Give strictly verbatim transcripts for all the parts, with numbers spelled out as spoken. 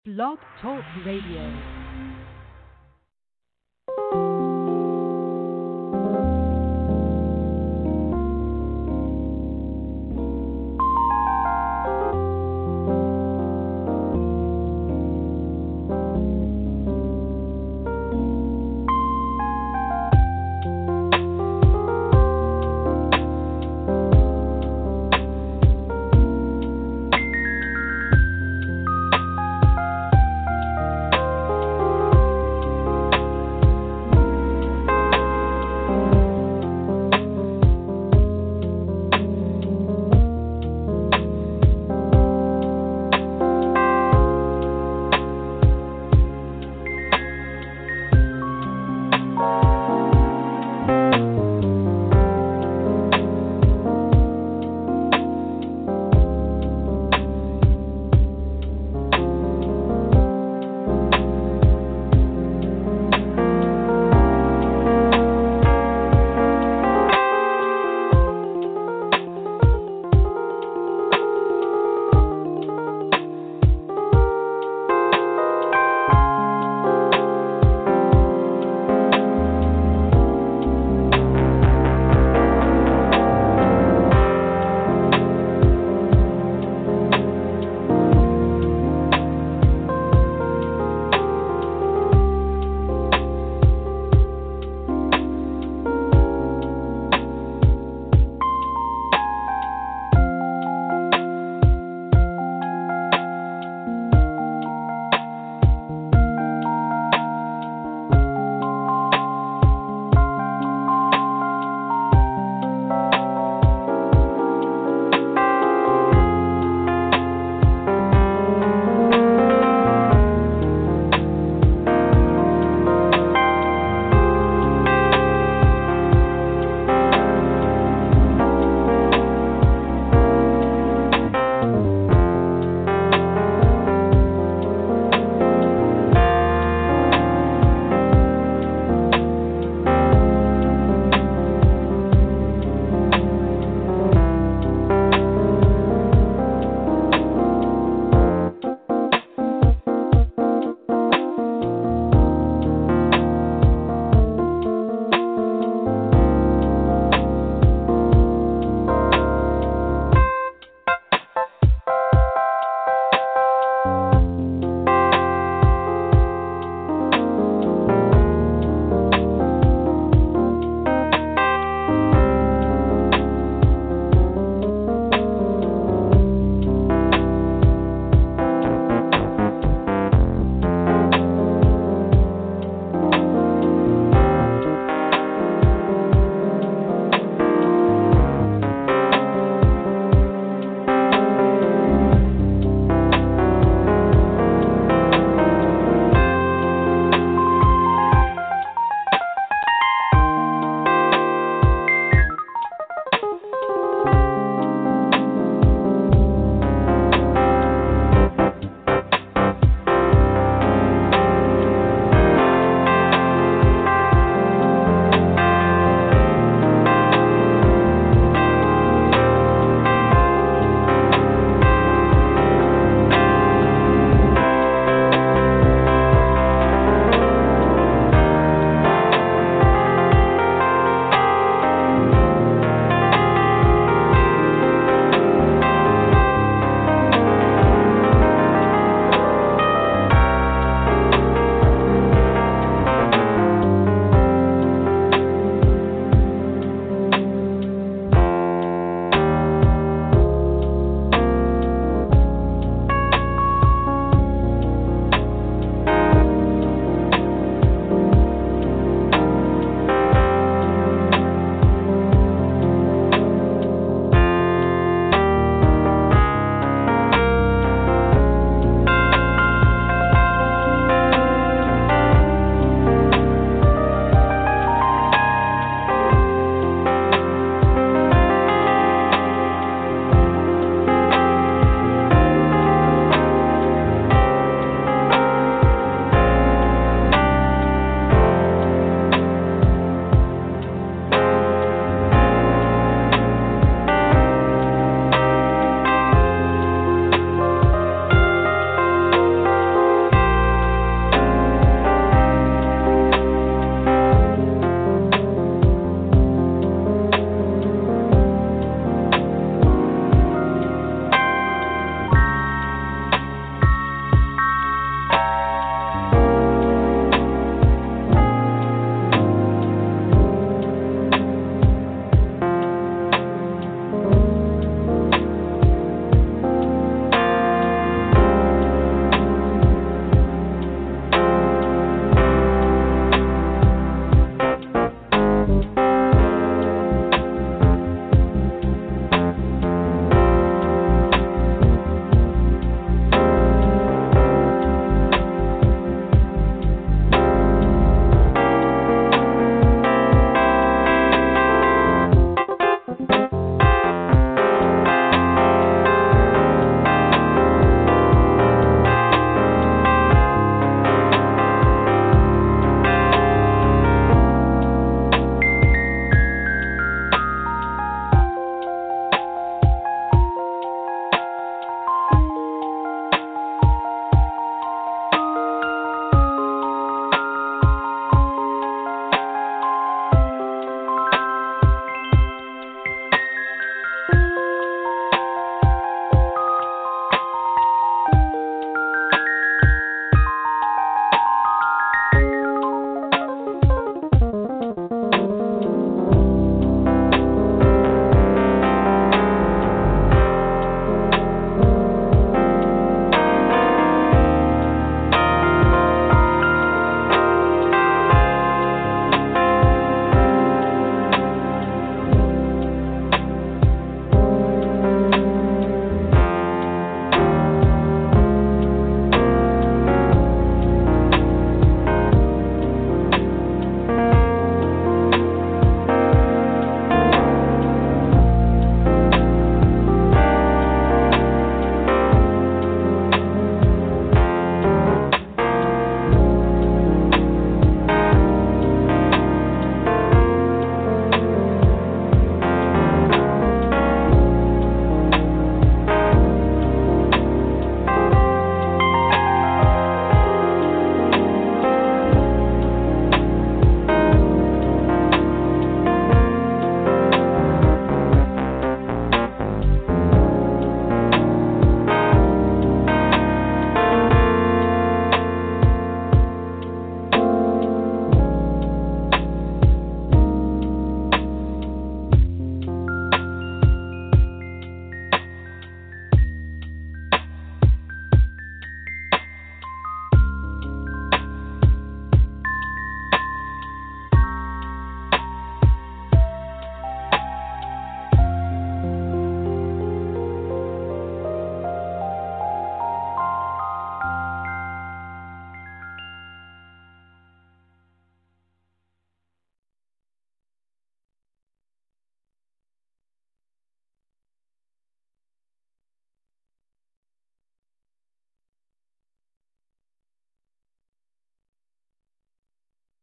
Blog Talk Radio.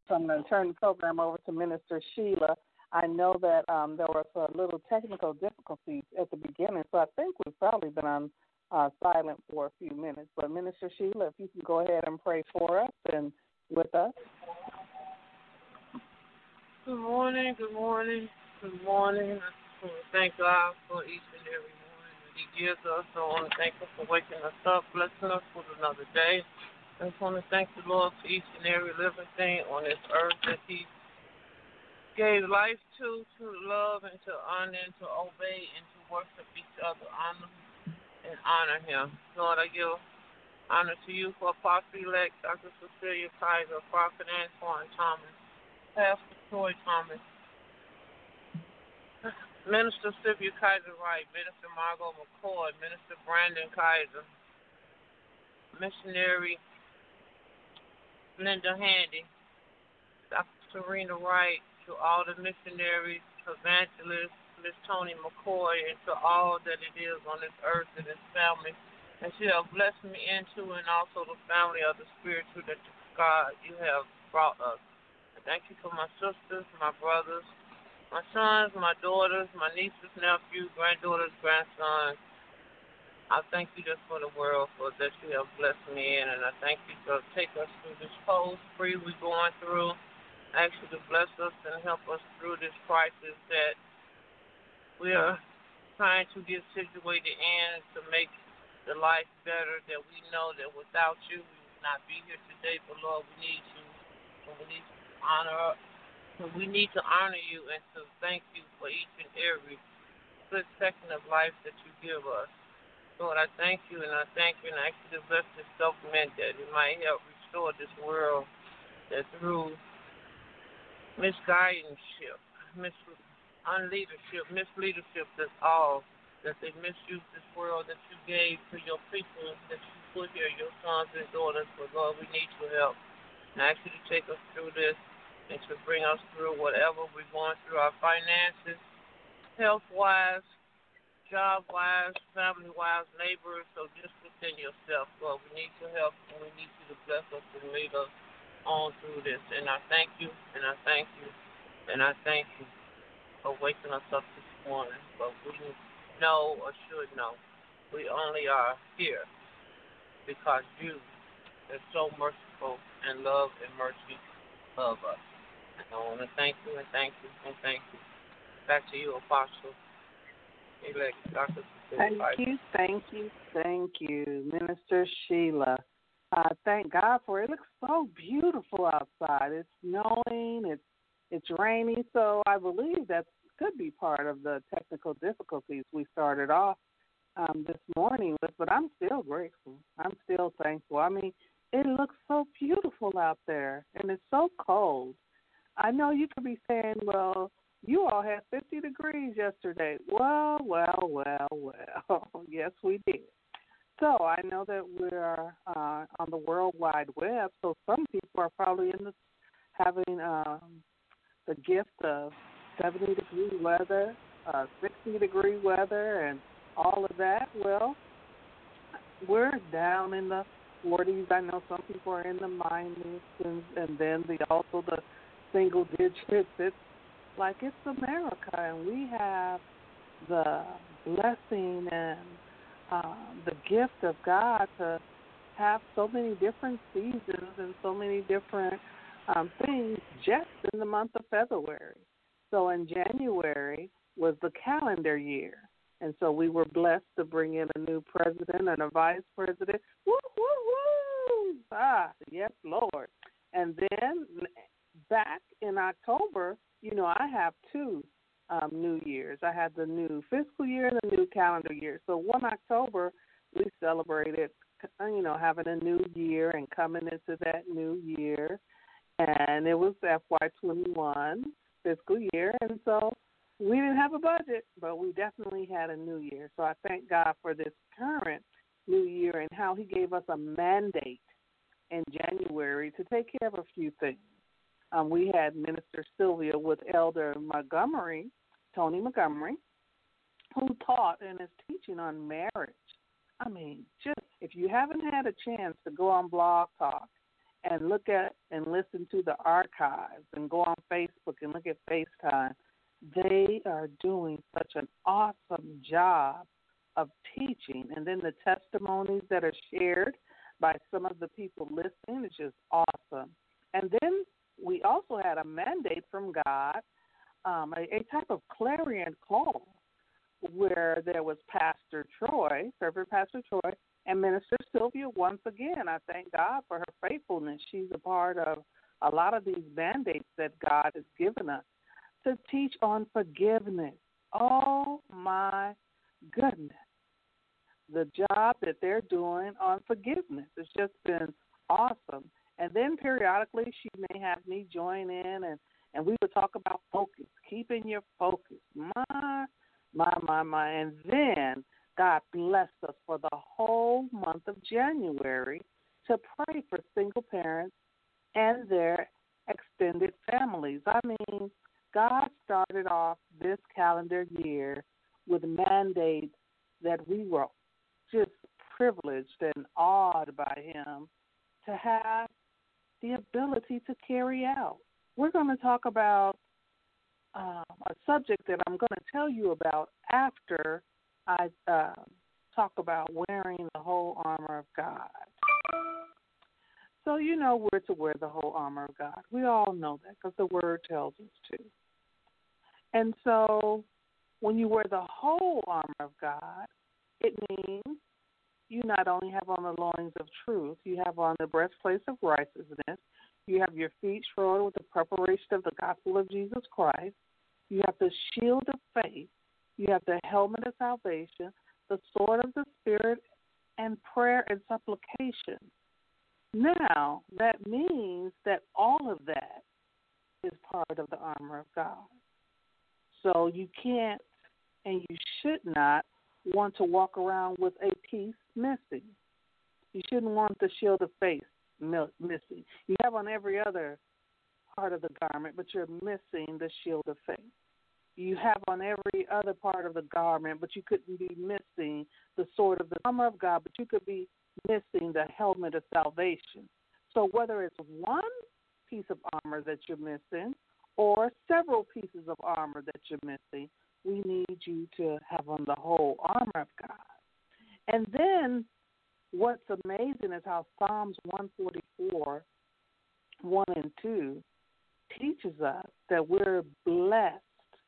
So I'm going to turn the program over to Minister Sheila. I know that um, there was a little technical difficulties at the beginning, so I think we've probably been on uh, silent for a few minutes. But Minister Sheila, if you can go ahead and pray for us and with us. Good morning, good morning, good morning. I just want to thank God for each and every morning that He gives us. I want to thank Him for waking us up, blessing us with another day. I just want to thank the Lord for each and every living thing on this earth that He gave life to, to love and to honor and to obey and to worship each other, honor and honor Him. Lord, I give honor to you for Apostle-elect Doctor Cecilia Kaiser, Prophet Antoine Thomas, Pastor Troy Thomas, Minister Sylvia Kaiser Wright, Minister Margot McCoy, Minister Brandon Kaiser, Missionary Linda Handy, Doctor Serena Wright, to all the missionaries, evangelists, Miss Tony McCoy, and to all that it is on this earth and its family. And she has blessed me into, and also the family of the spiritual that God you have brought us. Thank you for my sisters, my brothers, my sons, my daughters, my nieces, nephews, granddaughters, grandsons. I thank you just for the world for that you have blessed me in, and I thank you for take us through this cold spree we're going through. I ask you to bless us and help us through this crisis that we are trying to get situated in to make the life better, that we know that without you we would not be here today, but Lord, we need you, and we need to honor we need to honor you and to thank you for each and every split second of life that you give us. Lord, I thank you and I thank you and I ask you to bless this government that it might help restore this world, that through misguidance, mis unleadership, misleadership, that's all, that they misuse this world that you gave to your people, that you put here, your sons and daughters. But Lord, we need your help. And I ask you to take us through this and to bring us through whatever we're going through, our finances, health-wise, job-wise, family-wise, neighbors. So just within yourself, Lord, we need your help, and we need you to bless us and lead us on through this. And I thank you, and I thank you, and I thank you for waking us up this morning. But we know or should know we only are here because you are so merciful and love and mercy of us. And I want to thank you and thank you and thank you. Back to you, Apostle. Elect Doctor Thank you, thank you, thank you, Minister Sheila. Uh, thank God for it. It looks so beautiful outside. It's snowing, it's it's rainy, so I believe that could be part of the technical difficulties we started off um, this morning with, but I'm still grateful. I'm still thankful. I mean, it looks so beautiful out there, and it's so cold. I know you could be saying, well, you all had fifty degrees yesterday. Well, well, well, well, yes, we did. So I know that we're uh, on the World Wide Web, so some people are probably in the, having um, the gift of seventy-degree weather, uh, sixty-degree weather, and all of that. Well, we're down in the forties. I know some people are in the minus, and, and then the also the single digits. It's like it's America, and we have the blessing and uh, the gift of God to have so many different seasons and so many different um, things just in the month of February. So in January was the calendar year, and so we were blessed to bring in a new president and a vice president. Woo, woo, woo! Ah, yes, Lord. And then back in October, you know, I have two um, New Years. I had the new fiscal year and the new calendar year. So one October, we celebrated, you know, having a new year and coming into that new year. And it was F Y twenty-one fiscal year. And so we didn't have a budget, but we definitely had a new year. So I thank God for this current new year and how he gave us a mandate in January to take care of a few things. Um, we had Minister Sylvia with Elder Montgomery, Tony Montgomery, who taught and is teaching on marriage. I mean, just if you haven't had a chance to go on Blog Talk and look at and listen to the archives and go on Facebook and look at FaceTime. They are doing such an awesome job of teaching. And then the testimonies that are shared by some of the people listening is just awesome. And then we also had a mandate from God, um, a, a type of clarion call, where there was Pastor Troy, Reverend Pastor Troy, and Minister Sylvia. Once again, I thank God for her faithfulness. She's a part of a lot of these mandates that God has given us to teach on forgiveness. Oh, my goodness. The job that they're doing on forgiveness has just been awesome. And then periodically she may have me join in, and, and we would talk about focus, keeping your focus. My, my, my, my. And then God blessed us for the whole month of January to pray for single parents and their extended families. I mean, God started off this calendar year with mandates that we were just privileged and awed by him to have the ability to carry out. We're going to talk about um, a subject that I'm going to tell you about after I uh, talk about wearing the whole armor of God. So you know where to wear the whole armor of God. We all know that because the Word tells us to. And so when you wear the whole armor of God, it means you not only have on the loins of truth, you have on the breastplate of righteousness, you have your feet shod with the preparation of the gospel of Jesus Christ, you have the shield of faith, you have the helmet of salvation, the sword of the Spirit, and prayer and supplication. Now, that means that all of that is part of the armor of God. So you can't and you should not want to walk around with a piece missing. You shouldn't want the shield of faith missing. You have on every other part of the garment, but you're missing the shield of faith. You have on every other part of the garment, but you couldn't be missing the sword of the armor of God, but you could be missing the helmet of salvation. So whether it's one piece of armor that you're missing or several pieces of armor that you're missing, we need you to have on the whole armor of God. And then what's amazing is how Psalms one forty-four, one and two teaches us that we're blessed.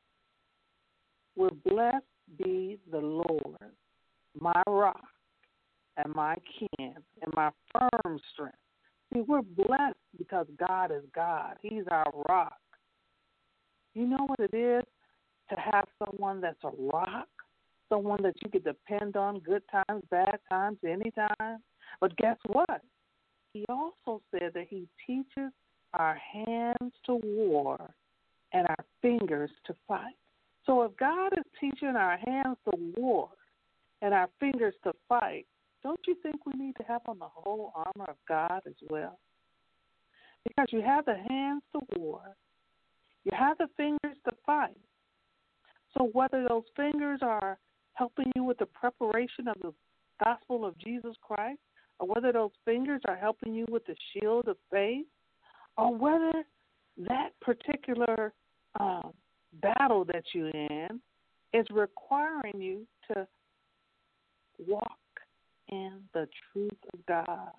We're blessed be the Lord, my rock and my kin and my firm strength. See, we're blessed because God is God. He's our rock. You know what it is to have someone that's a rock, someone that you could depend on, good times, bad times, anytime. But guess what? He also said that he teaches our hands to war and our fingers to fight. So if God is teaching our hands to war and our fingers to fight, don't you think we need to have on the whole armor of God as well? Because you have the hands to war, you have the fingers to fight. So whether those fingers are helping you with the preparation of the gospel of Jesus Christ, or whether those fingers are helping you with the shield of faith, or whether that particular um, battle that you're in is requiring you to walk in the truth of God.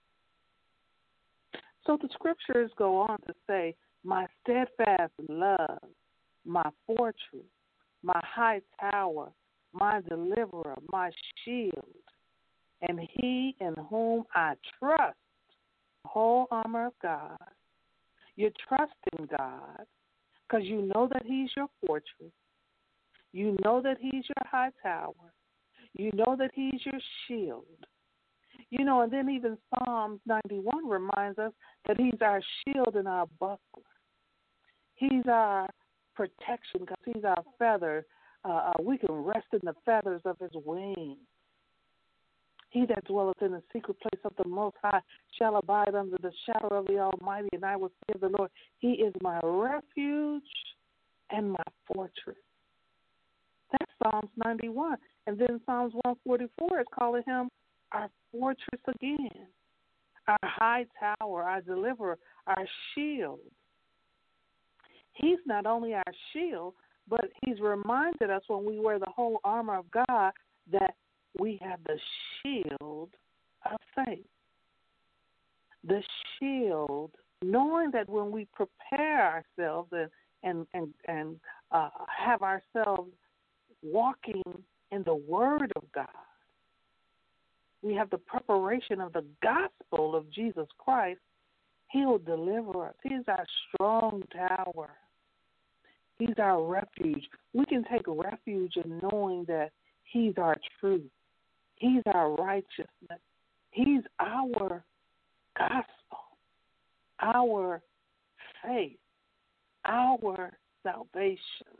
So the scriptures go on to say, my steadfast love, my fortress, my high tower, my deliverer, my shield, and he in whom I trust, the whole armor of God. You're trusting God because you know that he's your fortress. You know that he's your high tower. You know that he's your shield. You know, and then even Psalms ninety-one reminds us that he's our shield and our buckler. He's our protection because he's our feather. Uh, we can rest in the feathers of his wings. He that dwelleth in the secret place of the Most High shall abide under the shadow of the Almighty, and I will say of the Lord, he is my refuge and my fortress. That's Psalms ninety-one. And then Psalms one forty-four is calling him our fortress again, our high tower, our deliverer, our shield. He's not only our shield, but he's reminded us when we wear the whole armor of God that we have the shield of faith. The shield, knowing that when we prepare ourselves and and and, and uh, have ourselves walking in the Word of God, we have the preparation of the gospel of Jesus Christ. He'll deliver us. He's our strong tower. He's our refuge. We can take refuge in knowing that he's our truth. He's our righteousness. He's our gospel, our faith, our salvation.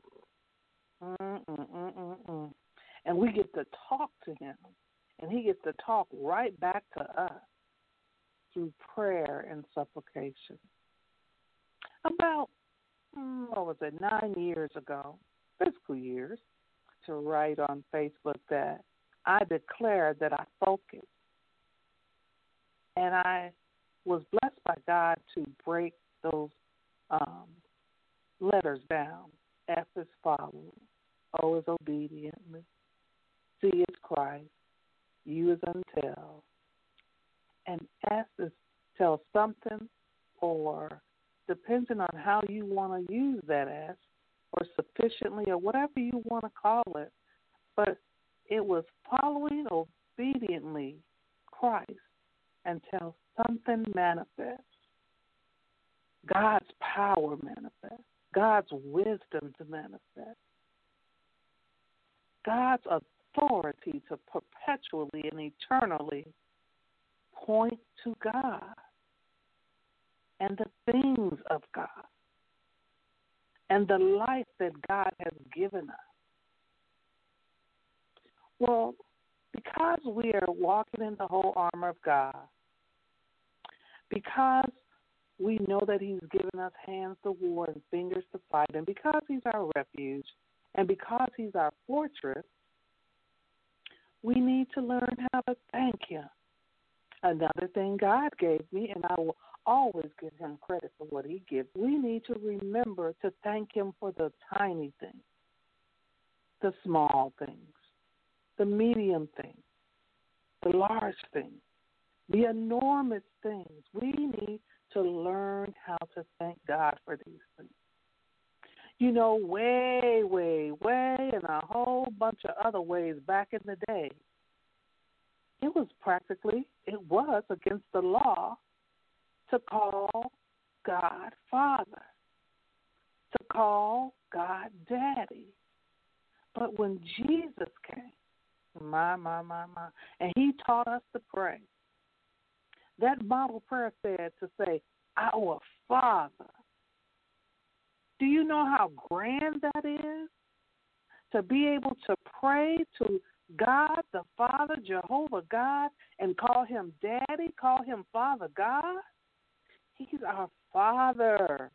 Mm-mm-mm-mm-mm. And we get to talk to him, and he gets to talk right back to us through prayer and supplication. About, mm, what was it, nine years ago, fiscal years, to write on Facebook that I declared that I focused. And I was blessed by God to break those um, letters down. F is follow, O is obediently, C is Christ, U is until, and S is tell something, or depending on how you want to use that S, or sufficiently, or whatever you want to call it. But it was following obediently Christ until something manifests. God's power manifests. God's wisdom to manifest. God's authority to perpetually and eternally point to God and the things of God and the life that God has given us. Well, because we are walking in the whole armor of God, because we know that he's given us hands to war and fingers to fight, and because he's our refuge, and because he's our fortress, we need to learn how to thank him. Another thing God gave me, and I will always give him credit for what he gives, we need to remember to thank him for the tiny things, the small things, the medium things, the large things, the enormous things. We need to learn how to thank God for these things. You know, way, way, way, and a whole bunch of other ways back in the day, it was practically, it was against the law to call God Father, to call God Daddy. But when Jesus came, my, my, my, my, and he taught us to pray, that model prayer said to say, our Father. Do you know how grand that is? To be able to pray to God, the Father, Jehovah God, and call him Daddy, call him Father God? He's our Father.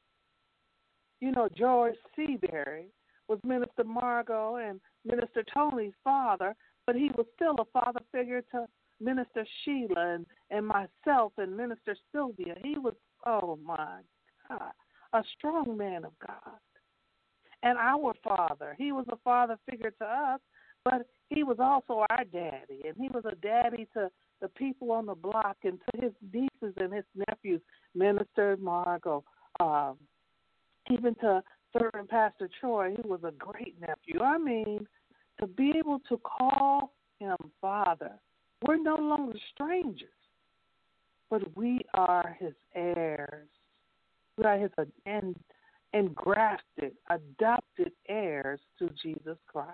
You know, George Seabury was Minister Margot and Minister Tony's father, but he was still a father figure to Minister Sheila and, and myself and Minister Sylvia. He was, oh my God, a strong man of God. And our father, he was a father figure to us, but he was also our daddy. And he was a daddy to the people on the block and to his nieces and his nephews, Minister Margot, um, even to Servant Pastor Troy. He was a great nephew. I mean, to be able to call him Father, we're no longer strangers, but we are his heirs. We are his en- engrafted, adopted heirs to Jesus Christ.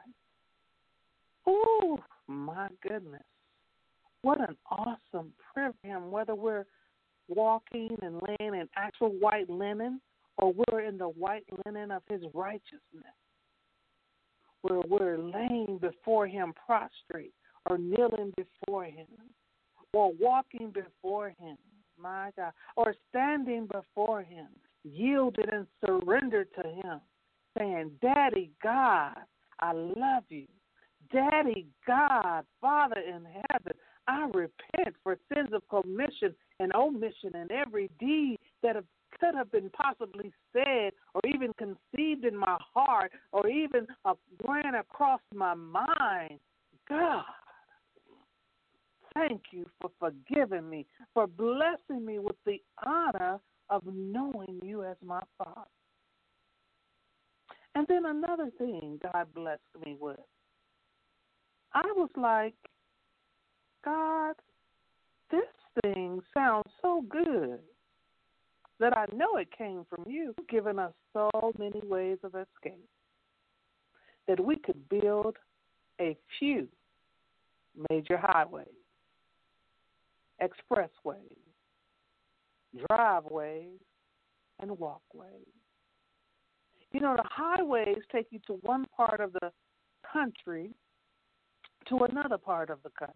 Oh, my goodness. What an awesome privilege, whether we're walking and laying in actual white linen or we're in the white linen of his righteousness, where we're laying before him prostrate or kneeling before him or walking before him, my God, or standing before him, yielded and surrendered to him, saying, Daddy God, I love you. Daddy God, Father in heaven, I repent for sins of commission and omission and every deed that have, could have been possibly said or even conceived in my heart or even uh, ran across my mind. God, thank you for forgiving me, for blessing me with the honor of knowing you as my Father. And then another thing God blessed me with. I was like, God, this thing sounds so good that I know it came from you. You've given us so many ways of escape that we could build a few major highways, expressways, driveways, and walkways. You know, the highways take you to one part of the country to another part of the country.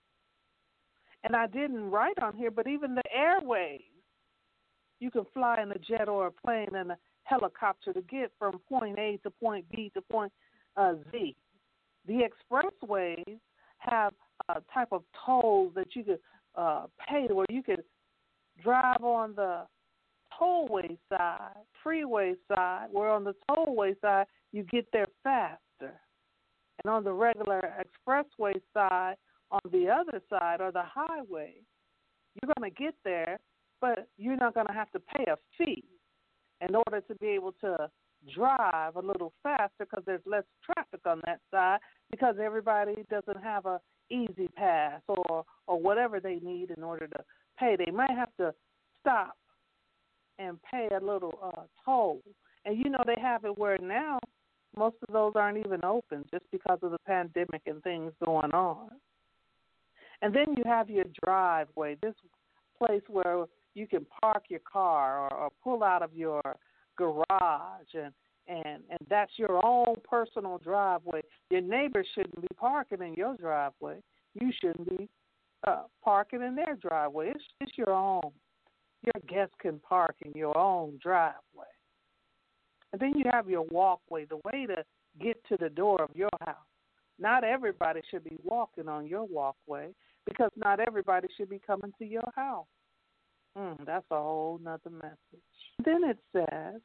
And I didn't write on here, but even the airways, you can fly in a jet or a plane and a helicopter to get from point A to point B to point uh, Z. The expressways have a type of tolls that you could uh, pay where you could drive on the tollway side, freeway side, where on the tollway side you get there faster. And on the regular expressway side, on the other side, or the highway, you're going to get there, but you're not going to have to pay a fee in order to be able to drive a little faster because there's less traffic on that side because everybody doesn't have a easy pass or, or whatever they need in order to pay. They might have to stop and pay a little uh, toll. And, you know, they have it where now most of those aren't even open just because of the pandemic and things going on. And then you have your driveway, this place where you can park your car or, or pull out of your garage, and, and, and that's your own personal driveway. Your neighbors shouldn't be parking in your driveway. You shouldn't be uh, parking in their driveway. It's, it's your own. Your guests can park in your own driveway. And then you have your walkway, the way to get to the door of your house. Not everybody should be walking on your walkway because not everybody should be coming to your house. Mm, that's a whole nother message. Then it says,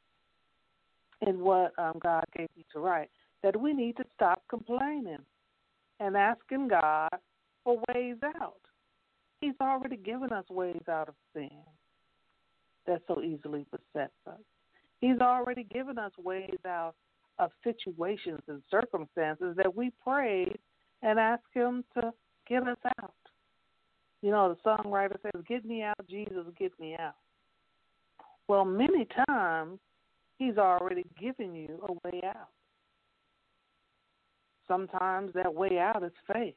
in what um, God gave me to write, that we need to stop complaining and asking God for ways out. He's already given us ways out of sin that so easily besets us. He's already given us ways out of situations and circumstances that we prayed and asked him to get us out. You know, the songwriter says, "Get me out, Jesus, get me out." Well, many times he's already given you a way out. Sometimes that way out is faith.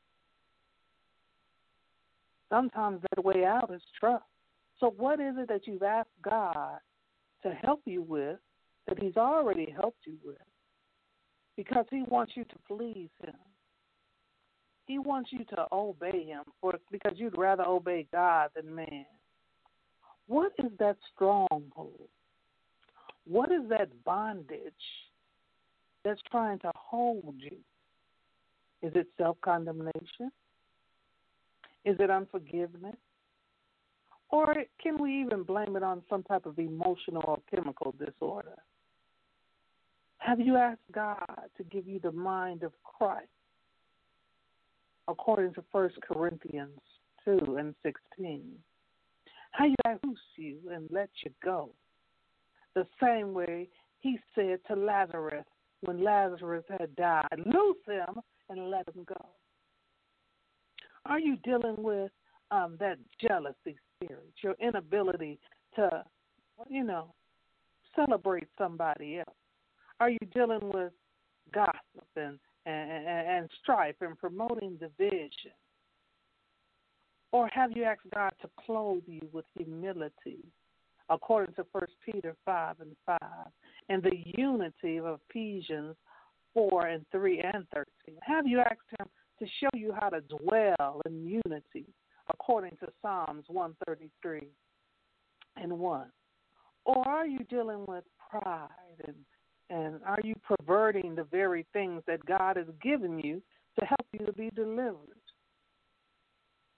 Sometimes that way out is trust. So what is it that you've asked God to help you with that he's already helped you with? Because he wants you to please him. He wants you to obey him for, because you'd rather obey God than man. What is that stronghold? What is that bondage that's trying to hold you? Is it self-condemnation? Is it unforgiveness? Or can we even blame it on some type of emotional or chemical disorder? Have you asked God to give you the mind of Christ? According to First Corinthians two and sixteen. How you loose you and let you go. The same way he said to Lazarus when Lazarus had died, loose him and let him go. Are you dealing with um, that jealousy spirit, your inability to, you know, celebrate somebody else? Are you dealing with gossip and, and, and strife and promoting division? Or have you asked God to clothe you with humility, according to First Peter five and five, and the unity of Ephesians four and three and thirteen? Have you asked him to show you how to dwell in unity, according to Psalms one thirty-three and one? Or are you dealing with pride and And are you perverting the very things that God has given you to help you to be delivered?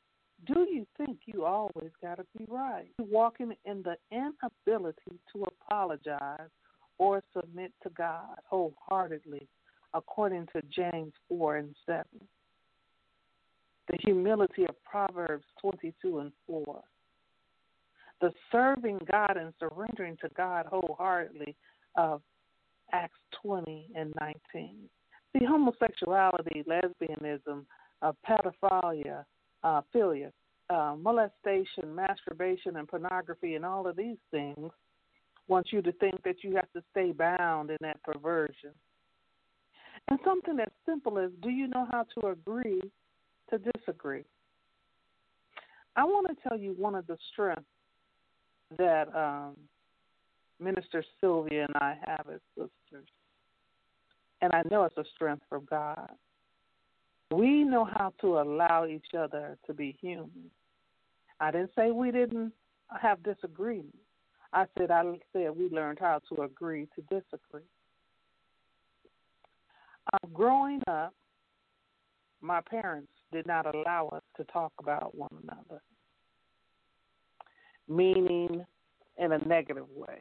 Do you think you always got to be right? Walking in the inability to apologize or submit to God wholeheartedly, according to James four and seven. The humility of Proverbs twenty-two and four. The serving God and surrendering to God wholeheartedly of Acts twenty and nineteen. See, homosexuality, lesbianism, uh, pedophilia, uh, philia, uh, molestation, masturbation, and pornography, and all of these things want you to think that you have to stay bound in that perversion. And something as simple as, do you know how to agree to disagree? I want to tell you one of the strengths that um, Minister Sylvia and I have as sisters, and I know it's a strength from God. We know how to allow each other to be human. I didn't say we didn't have disagreements. I said I said we learned how to agree to disagree. Uh, growing up, my parents did not allow us to talk about one another, meaning in a negative way.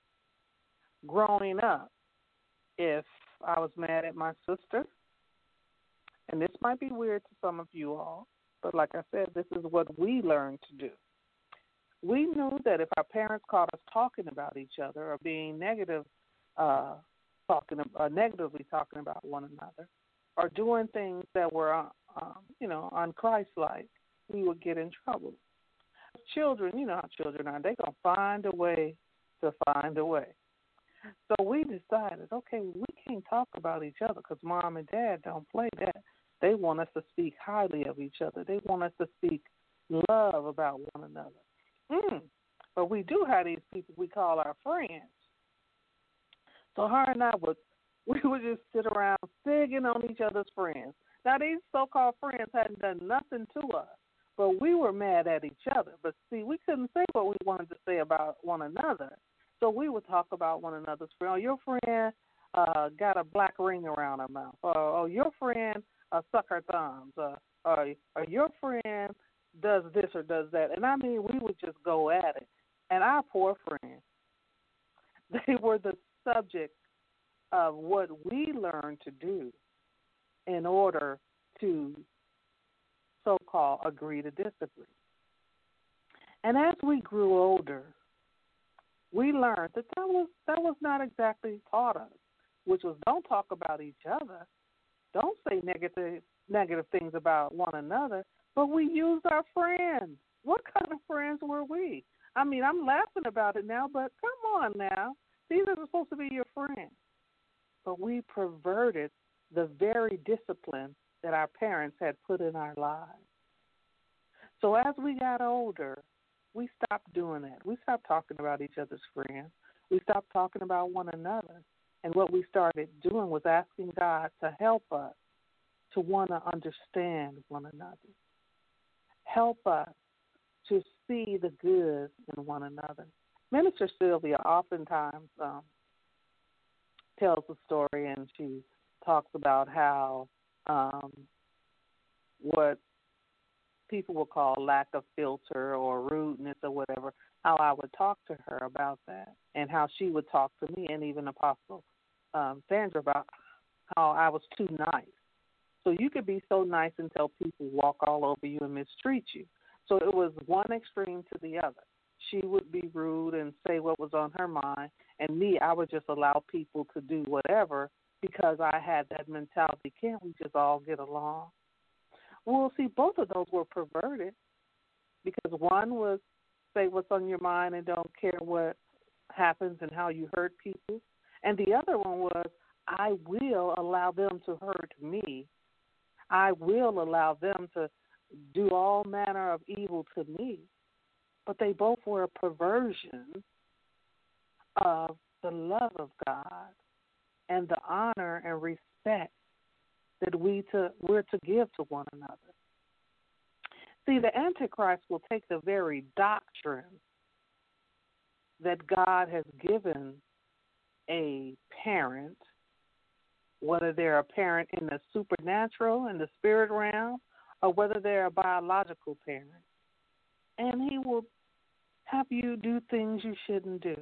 Growing up, if I was mad at my sister, and this might be weird to some of you all, but like I said, this is what we learned to do. We knew that if our parents caught us talking about each other or being negative, uh, talking uh, negatively talking about one another, or doing things that were, uh, um, you know, un-Christ-like, we would get in trouble. Children, you know how children are, they're going to find a way to find a way. So we decided, okay, we can't talk about each other because mom and dad don't play that. They want us to speak highly of each other. They want us to speak love about one another. Mm. But we do have these people we call our friends. So her and I would, we would just sit around figging on each other's friends. Now, these so-called friends hadn't done nothing to us, but we were mad at each other. But, see, we couldn't say what we wanted to say about one another. So we would talk about one another's friend. Oh, your friend uh, got a black ring around her mouth. Or, oh, your friend uh, suck her thumbs. Uh, or, or your friend does this or does that. And, I mean, we would just go at it. And our poor friends, they were the subject of what we learned to do in order to so-called agree to disagree. And as we grew older, we learned that that was, that was not exactly taught us, which was don't talk about each other, don't say negative negative things about one another, but we used our friends. What kind of friends were we? I mean, I'm laughing about it now, but come on now. These are supposed to be your friends. But we perverted the very discipline that our parents had put in our lives. So as we got older, we stopped doing that. We stopped talking about each other's friends. We stopped talking about one another. And what we started doing was asking God to help us to want to understand one another. Help us to see the good in one another. Minister Sylvia oftentimes um, tells the story, and she talks about how um, what people would call lack of filter or rudeness or whatever, how I would talk to her about that, and how she would talk to me, and even Apostle um, Sandra, about how I was too nice. So you could be so nice until people walk all over you and mistreat you. So it was one extreme to the other. She would be rude and say what was on her mind, and me, I would just allow people to do whatever because I had that mentality, can't we just all get along? Well, see, both of those were perverted because one was say what's on your mind and don't care what happens and how you hurt people, and the other one was I will allow them to hurt me. I will allow them to do all manner of evil to me. But they both were a perversion of the love of God and the honor and respect that we to, we're to give to one another. See, the Antichrist will take the very doctrine that God has given a parent, whether they're a parent in the supernatural, in the spirit realm, or whether they're a biological parent. and he will have you do things you shouldn't do.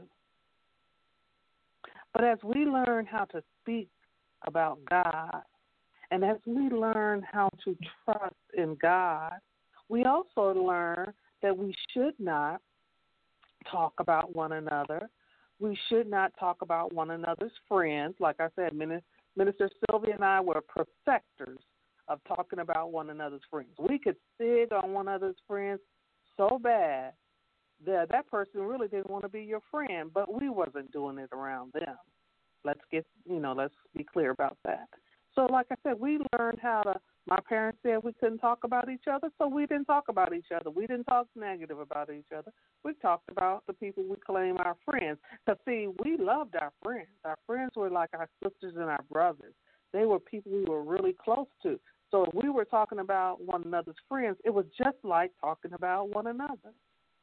But as we learn how to speak about God, and as we learn how to trust in God, we also learn that we should not talk about one another. We should not talk about one another's friends. Like I said, Minister Sylvia and I were perfecters of talking about one another's friends. We could sig on one another's friends so bad that that person really didn't want to be your friend, but we wasn't doing it around them. Let's get, you know, let's be clear about that. So like I said, we learned how to, my parents said we couldn't talk about each other, so we didn't talk about each other. We didn't talk negative about each other. We talked about the people we claim our friends. Because, see, we loved our friends. Our friends were like our sisters and our brothers. They were people we were really close to. So if we were talking about one another's friends, it was just like talking about one another.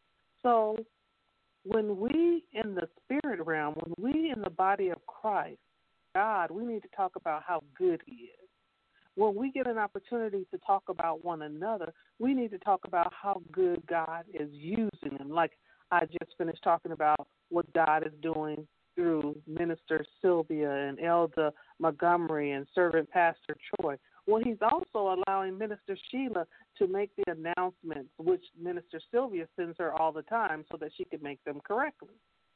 So when we in the spirit realm, when we in the body of Christ, God, we need to talk about how good he is. When we get an opportunity to talk about one another, we need to talk about how good God is using them. Like I just finished talking about what God is doing through Minister Sylvia and Elder Montgomery and Servant Pastor Troy. Well, he's also allowing Minister Sheila to make the announcements, which Minister Sylvia sends her all the time so that she can make them correctly.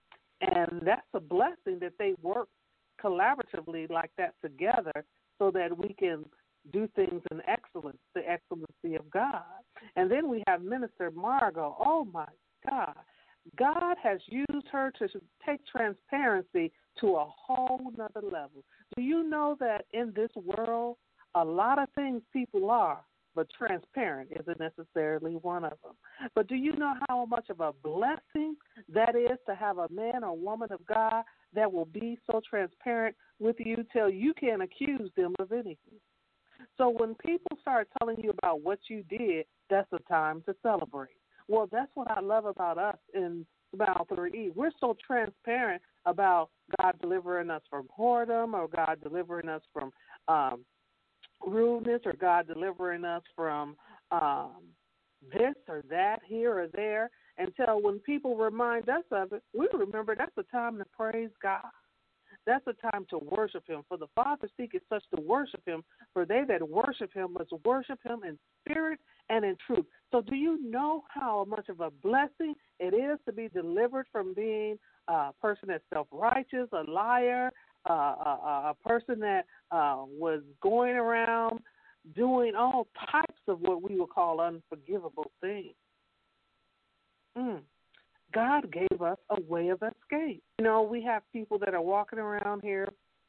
And that's a blessing that they work collaboratively like that together so that we can do things in excellence, the excellency of God. And then we have Minister Margot. Oh, my God. God has used her to take transparency to a whole nother level. Do you know that in this world, a lot of things people are, but transparent isn't necessarily one of them. But do you know how much of a blessing that is to have a man or woman of God that will be so transparent with you till you can't accuse them of anything? So when people start telling you about what you did, that's a time to celebrate. Well, that's what I love about us in Smile three E. We're so transparent about God delivering us from whoredom or God delivering us from um, rudeness or God delivering us from um, this or that, here or there, until when people remind us of it, we remember that's a time to praise God. That's a time to worship him. For the Father seeketh such to worship him, for they that worship him must worship him in spirit and in truth. So do you know how much of a blessing it is to be delivered from being a person that's self-righteous, a liar, uh, a, a person that uh, was going around doing all types of what we would call unforgivable things? Mm. God gave us a way of escape. You know, we have people that are walking around here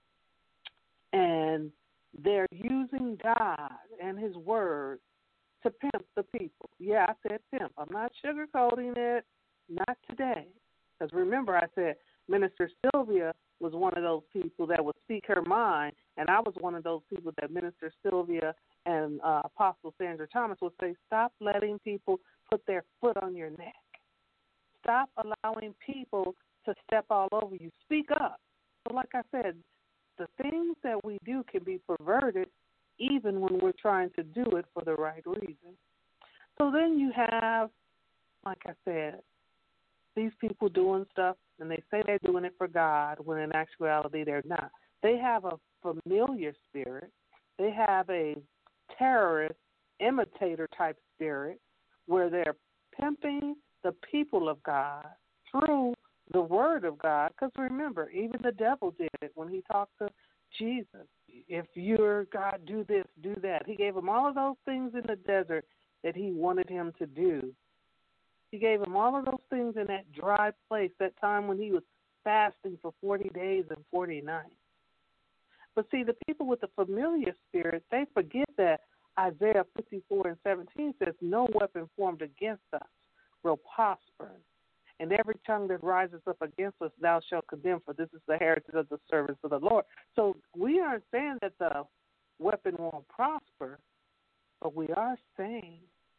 and they're using God and his word to pimp the people. Yeah, I said pimp. I'm not sugarcoating it. Not today. Because remember, I said Minister Sylvia was one of those people that would speak her mind, and I was one of those people that Minister Sylvia and uh, Apostle Sandra Thomas would say, stop letting people put their foot on your neck. Stop allowing people to step all over you. Speak up. So like I said, the things that we do can be perverted even when we're trying to do it for the right reason. So then you have, like I said, these people doing stuff, and they say they're doing it for God, when in actuality they're not. They have a familiar spirit. They have a terrorist imitator type spirit where they're pimping the people of God through the word of God. Because remember, even the devil did it when he talked to Jesus. If you're God, do this, do that. He gave him all of those things in the desert that he wanted him to do. He gave him all of those things in that dry place, that time when he was fasting for forty days and forty nights. But see, the people with the familiar spirit, they forget that Isaiah fifty-four and seventeen says, no weapon formed against us will prosper, and every tongue that rises up against us thou shalt condemn, for this is the heritage of the servants of the Lord. So we aren't saying that the weapon won't prosper, but we are saying,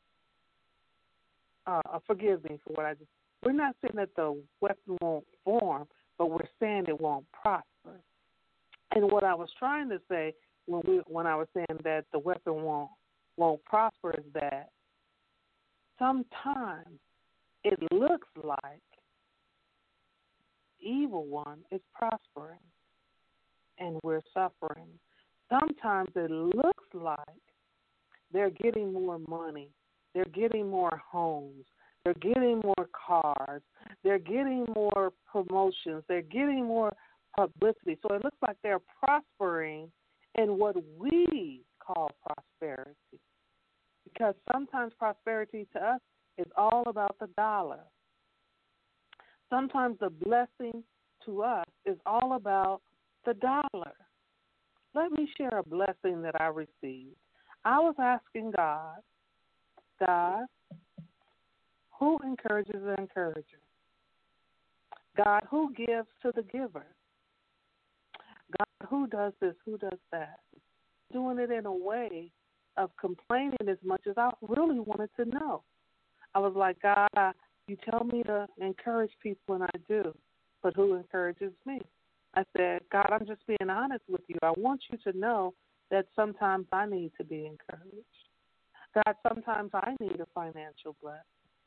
uh, forgive me for what I just, we're not saying that the weapon won't form, but we're saying it won't prosper. And what I was trying to say when we when I was saying that the weapon won't won't prosper is that sometimes it looks like the evil one is prospering and we're suffering. Sometimes it looks like they're getting more money, they're getting more homes, they're getting more cars, they're getting more promotions, they're getting more publicity. So it looks like they're prospering in what we call prosperity. Because sometimes prosperity to us is all about the dollar. Sometimes the blessing to us is all about the dollar. Let me share a blessing that I received. I was asking God, God, who encourages the encourager? God, who gives to the giver? God, who does this, who does that? Doing it in a way of complaining as much as I really wanted to know. I was like, God, I, you tell me to encourage people, and I do, but who encourages me? I said, God, I'm just being honest with you. I want you to know that sometimes I need to be encouraged. God, sometimes I need a financial blessing.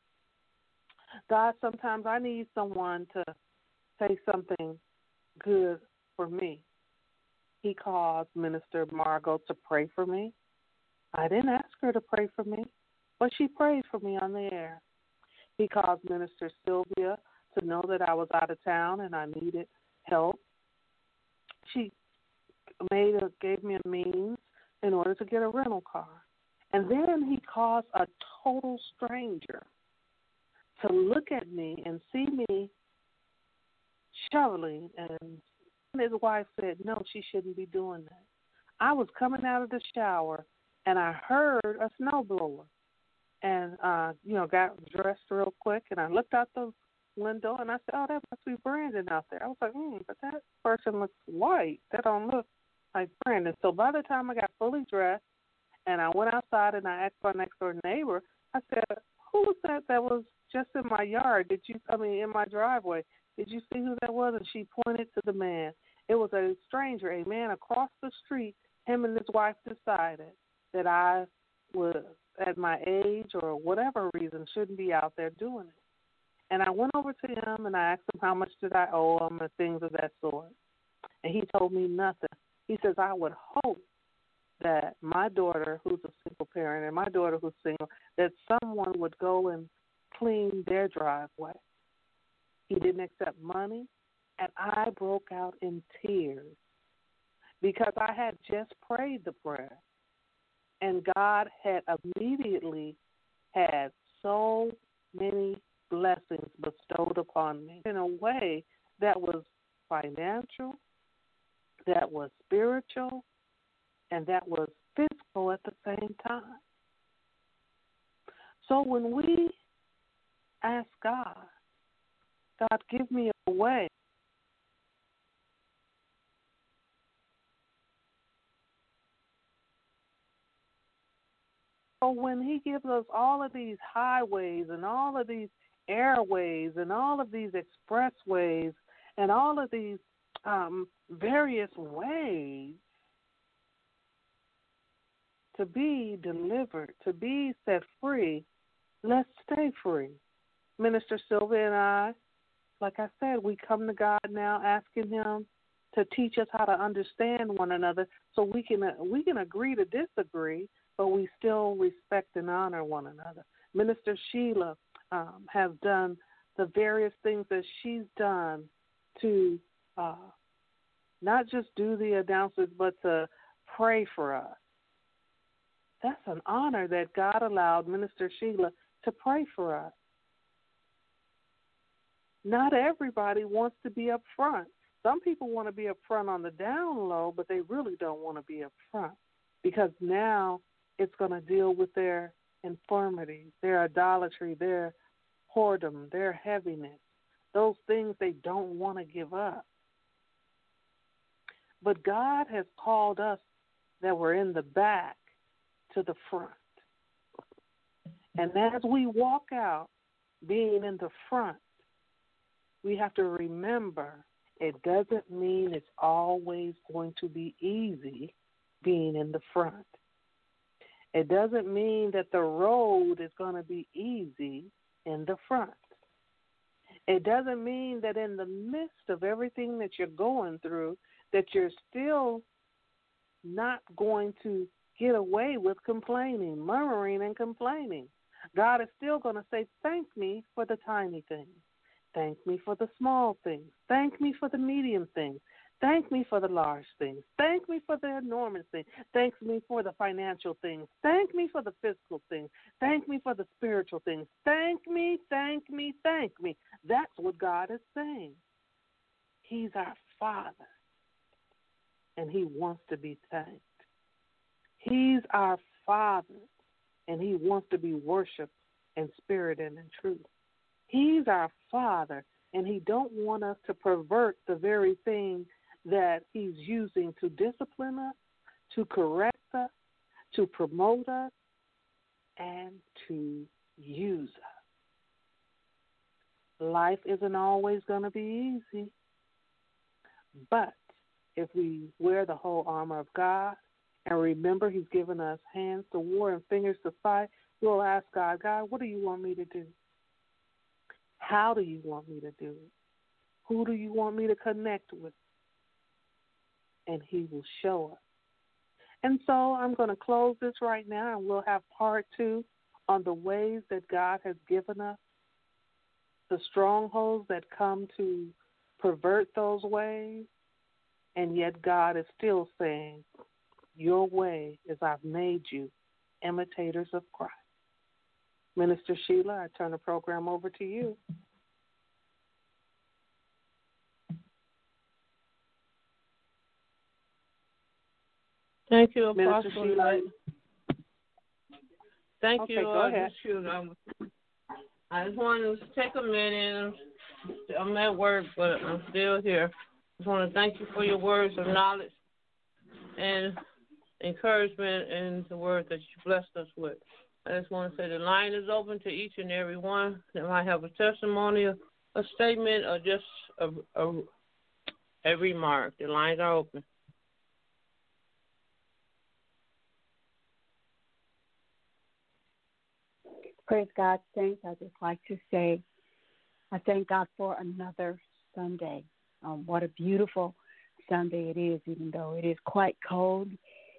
God, sometimes I need someone to say something good for me. He caused Minister Margot to pray for me. I didn't ask her to pray for me, but she prayed for me on the air. He caused Minister Sylvia to know that I was out of town and I needed help. She made a, gave me a means in order to get a rental car. And then he caused a total stranger to look at me and see me shoveling, and his wife said, no, she shouldn't be doing that. I was coming out of the shower, and I heard a snowblower, and, uh, you know, got dressed real quick, and I looked out the window, and I said, oh, that must be Brandon out there. I was like, hmm, but that person looks white. That don't look like Brandon. So by the time I got fully dressed, and I went outside, and I asked my next-door neighbor, I said, who was that that was just in my yard? Did you, I mean, in my driveway? Did you see who that was? And she pointed to the man. It was a stranger, a man across the street. Him and his wife decided that I was, at my age or whatever reason, shouldn't be out there doing it. And I went over to him and I asked him how much did I owe him and things of that sort. And he told me nothing. He says, I would hope that my daughter, who's a single parent, and my daughter who's single, that someone would go and clean their driveway. He didn't accept money, and I broke out in tears because I had just prayed the prayer, and God had immediately had so many blessings bestowed upon me in a way that was financial, that was spiritual, and that was physical at the same time. So when we ask God, God, give me a way, so when he gives us all of these highways and all of these airways and all of these expressways and all of these um, various ways to be delivered, to be set free, let's stay free. Minister Sylvia and I, like I said, we come to God now asking him to teach us how to understand one another so we can we can agree to disagree, but we still respect and honor one another. Minister Sheila um, has done the various things that she's done to uh, not just do the announcements, but to pray for us. That's an honor that God allowed Minister Sheila to pray for us. Not everybody wants to be up front. Some people want to be up front on the down low, but they really don't want to be up front because now it's going to deal with their infirmities, their idolatry, their whoredom, their heaviness, those things they don't want to give up. But God has called us that were in the back to the front. And as we walk out being in the front, we have to remember it doesn't mean it's always going to be easy being in the front. It doesn't mean that the road is going to be easy in the front. It doesn't mean that in the midst of everything that you're going through, that you're still not going to get away with complaining, murmuring and complaining. God is still going to say, thank me for the tiny things. Thank me for the small things. Thank me for the medium things. Thank me for the large things. Thank me for the enormous things. Thank me for the financial things. Thank me for the physical things. Thank me for the spiritual things. Thank me, thank me, thank me. That's what God is saying. He's our Father, and He wants to be thanked. He's our Father, and He wants to be worshiped in spirit and in truth. He's our Father, and He don't want us to pervert the very thing that He's using to discipline us, to correct us, to promote us, and to use us. Life isn't always going to be easy, but if we wear the whole armor of God and remember He's given us hands to war and fingers to fight, we'll ask God, God, what do you want me to do? How do you want me to do it? Who do you want me to connect with? And He will show us. And so I'm going to close this right now, and we'll have part two on the ways that God has given us, the strongholds that come to pervert those ways, and yet God is still saying, your way is I've made you imitators of Christ. Minister Sheila, I turn the program over to you. Thank you, Minister Apostle. Sheila. Thank okay, you, go Lord. ahead. I just wanted to take a minute. I'm at work, but I'm still here. I just want to thank you for your words of knowledge and encouragement and the word that you blessed us with. I just want to say the line is open to each and every one that might have a testimony, a, a statement, or just a, a, a remark. The lines are open. Praise God, saints. I'd just like to say I thank God for another Sunday. Um, what a beautiful Sunday it is, even though it is quite cold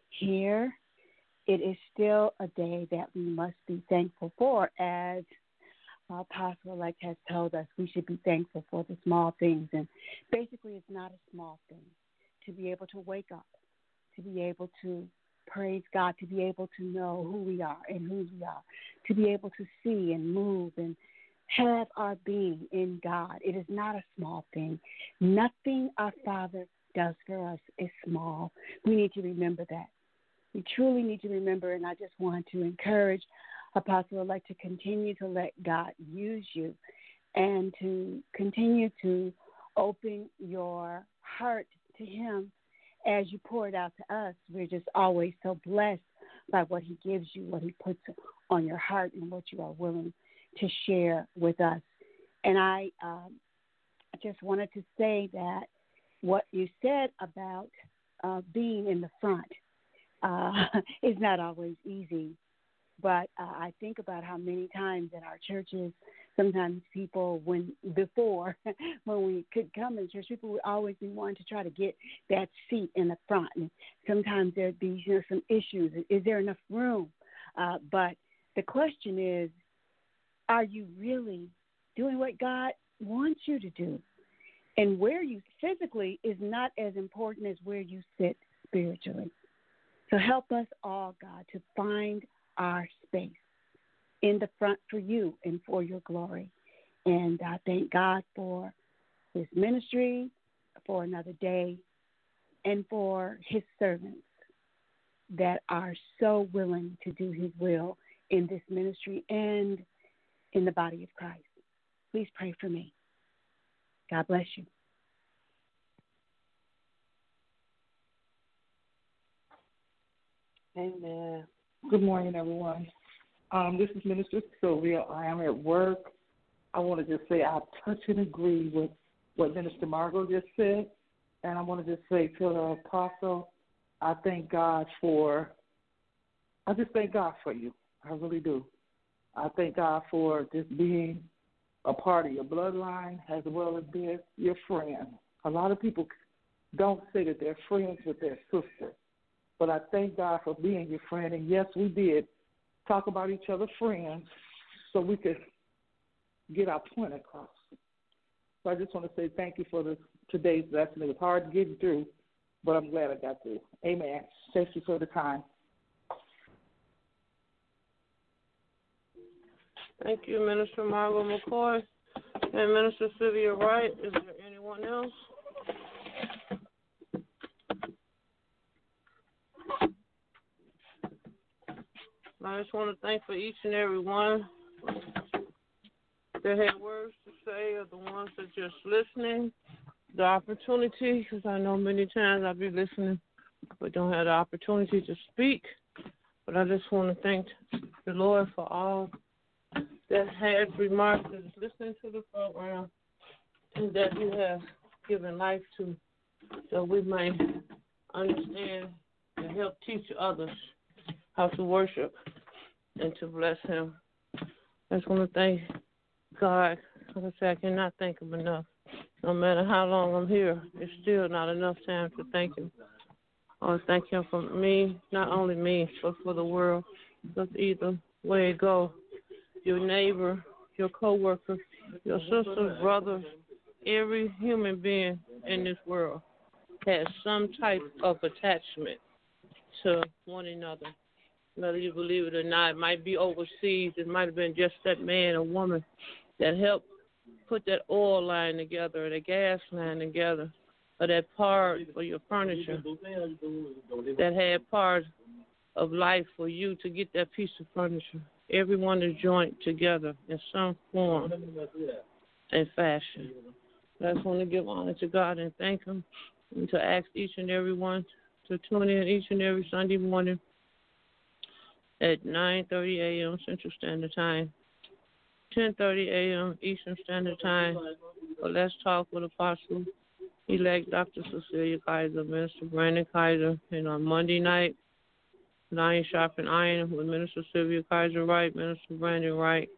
here. It is still a day that we must be thankful for, as our Apostle-elect has told us. We should be thankful for the small things. And basically, it's not a small thing to be able to wake up, to be able to praise God, to be able to know who we are and whose we are, to be able to see and move and have our being in God. It is not a small thing. Nothing our Father does for us is small. We need to remember that. We truly need to remember, and I just want to encourage Apostle-elect to continue to let God use you and to continue to open your heart to Him as you pour it out to us. We're just always so blessed by what He gives you, what He puts on your heart, and what you are willing to share with us. And I um, just wanted to say that what you said about uh, being in the front uh, is not always easy. But uh, I think about how many times in our churches, sometimes people, when before, when we could come in church, people would always be wanting to try to get that seat in the front. And sometimes there'd be, you know, some issues. Is there enough room? Uh, but the question is, are you really doing what God wants you to do? And where you physically is not as important as where you sit spiritually. So help us all, God, to find our space in the front for you and for your glory. And I thank God for His ministry, for another day, and for His servants that are so willing to do His will in this ministry and in the body of Christ. Please pray for me. God bless you. Amen. Good morning, everyone. Um, this is Minister Sylvia. I am at work. I want to just say I touch and agree with what Minister Margot just said. And I want to just say to the apostle, I thank God for, I just thank God for you. I really do. I thank God for just being a part of your bloodline as well as being your friend. A lot of people don't say that they're friends with their sister, but I thank God for being your friend. And yes, we did talk about each other's friends so we could get our point across. So I just want to say thank you for this, today's lesson. It was hard to get through, but I'm glad I got through. Amen. Thank you for the time. Thank you, Minister Margot McCoy and Minister Sylvia Wright. Is there anyone else? I just want to thank for each and every one that had words to say, or the ones that just listening, the opportunity, because I know many times I'll be listening but don't have the opportunity to speak. But I just want to thank the Lord for all that has remarks, that is listening to the program, and that you have given life to, so we may understand and help teach others how to worship and to bless Him. I just want to thank God. Like I said, I cannot thank Him enough. No matter how long I'm here, it's still not enough time to thank Him. I want to thank Him for me, not only me, but for the world. Because either way it goes, your neighbor, your coworker, your sister, brother, every human being in this world has some type of attachment to one another. Whether you believe it or not, it might be overseas. It might have been just that man or woman that helped put that oil line together or the gas line together, or that part for your furniture, that had part of life for you to get that piece of furniture. Everyone is joined together in some form and fashion. I just want to give honor to God and thank Him, and to ask each and every one to tune in each and every Sunday morning at nine thirty a.m. Central Standard Time, ten thirty a.m. Eastern Standard Time, for Let's Talk with Apostle Elect Doctor Cecilia Kaiser, Minister Brandon Kaiser, and on Monday night, Iron Sharpen Iron with Minister Sylvia Kaiser Wright, Minister Brandon Wright,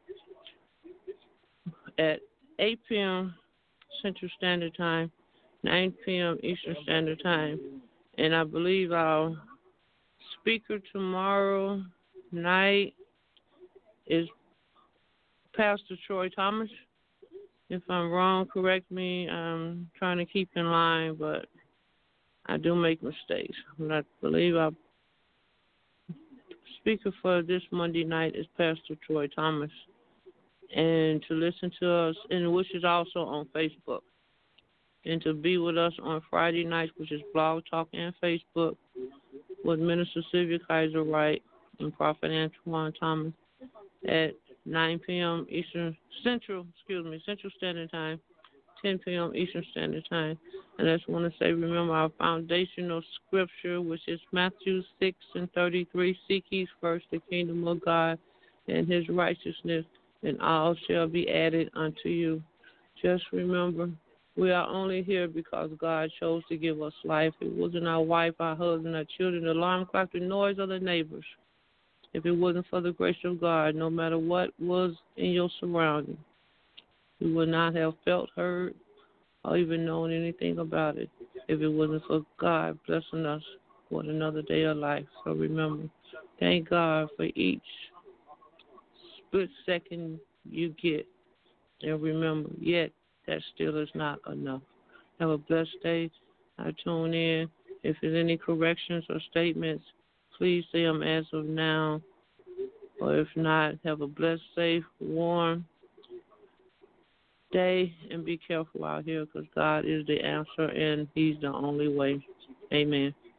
at eight p.m. Central Standard Time, nine p.m. Eastern Standard Time. And I believe our speaker tomorrow night is Pastor Troy Thomas. If I'm wrong, correct me. I'm trying to keep in line, but I do make mistakes. But I believe our speaker for this Monday night is Pastor Troy Thomas. And to listen to us, and which is also on Facebook. And to be with us on Friday nights, which is Blog Talk and Facebook, with Minister Sylvia Kaiser Wright and Prophet Antoine Thomas at nine p.m. Eastern Central, excuse me, Central Standard Time, ten p.m. Eastern Standard Time. And I just want to say, remember our foundational scripture, which is Matthew six and thirty-three. Seek ye first the kingdom of God and His righteousness, and all shall be added unto you. Just remember, we are only here because God chose to give us life. It wasn't our wife, our husband, our children, the alarm clock, the noise of the neighbors. If it wasn't for the grace of God, no matter what was in your surroundings, you would not have felt hurt or even known anything about it if it wasn't for God blessing us with another day of life. So remember, thank God for each split second you get. And remember, yet that still is not enough. Have a blessed day. I tune in. If there's any corrections or statements, please say them as of now. Or if not, have a blessed, safe, warm day, and be careful out here, because God is the answer and He's the only way. Amen.